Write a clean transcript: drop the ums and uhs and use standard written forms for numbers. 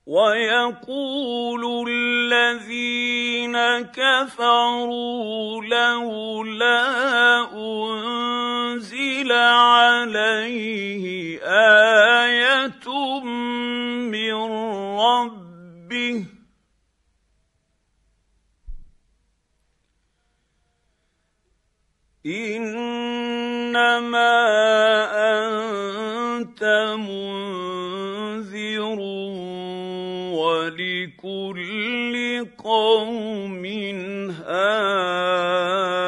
ويقول الذين كفروا لولا أنزل عليه آية من ربه إنما أنت منذر ولكل قوم هاد